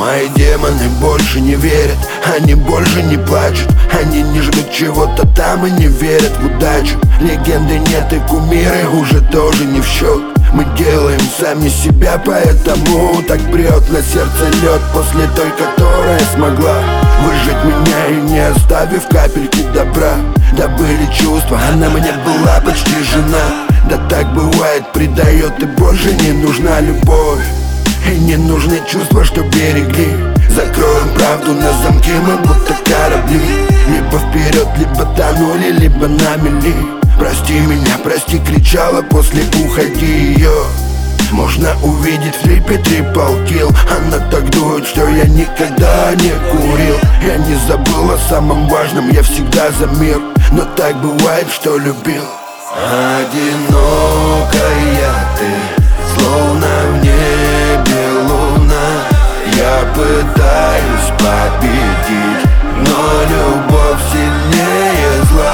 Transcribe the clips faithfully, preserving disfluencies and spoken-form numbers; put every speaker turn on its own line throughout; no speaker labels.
Мои демоны больше не верят, они больше не плачут. Они не ждут чего-то там и не верят в удачу. Легенды нет и кумиры уже тоже не в счет. Мы делаем сами себя, поэтому так прет на сердце лед. После той, которая смогла выжить меня и не оставив капельки добра. Добыли чувства, она мне была почти жена. Да так бывает, предает и больше не нужна любовь. И не нужны чувства, что берегли. Закроем правду на замке, мы будто корабли. Либо вперед, либо тонули, либо на мели. Прости меня, прости, кричала после уходи ее. Можно увидеть в клипе трипл килл. Она так дует, что я никогда не курил. Я не забыл о самом важном, я всегда за мир. Но так бывает, что любил. Одинокая ты, словно в небе луна. Я пытаюсь победить, но любовь сильнее зла.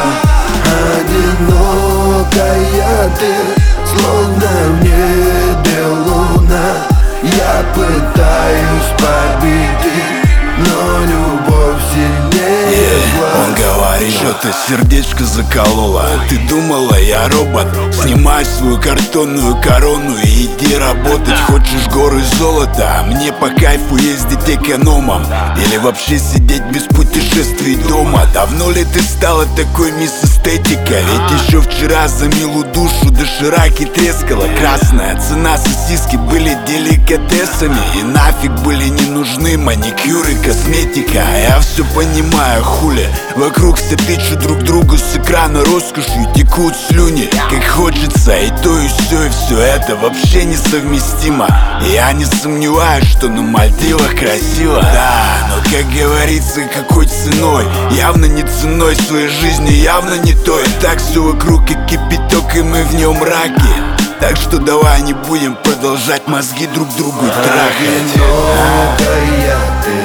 Одинокая ты, словно в небе луна. Я пытаюсь победить, но любовь сильнее зла.
Он говорит, что-то сердечко закололо. Ты думала, я робот? Снимай свою картонную корону и иди работать. Хочешь горы золота, а мне по кайфу ездить экономом. Или вообще сидеть без путешествий дома. Давно ли ты стала такой мисс эстетика? Ведь еще вчера за милую душу дошираки трескала. Красная цена, сосиски были деликатесами. И нафиг были не нужны маникюр и косметика. Я все понимаю, хули вокруг все тычут друг другу с экрана роскошью, текут слюни, как хочется, и то, и все, и все это вообще несовместимо. Я не сомневаюсь, что на Мальдивах красиво, да, но, как говорится, какой ценой? Явно не ценой своей жизни, явно не той. Так все вокруг как кипяток, и мы в нем раки. Так что давай не будем продолжать мозги друг другу трахать.
Одинокая ты,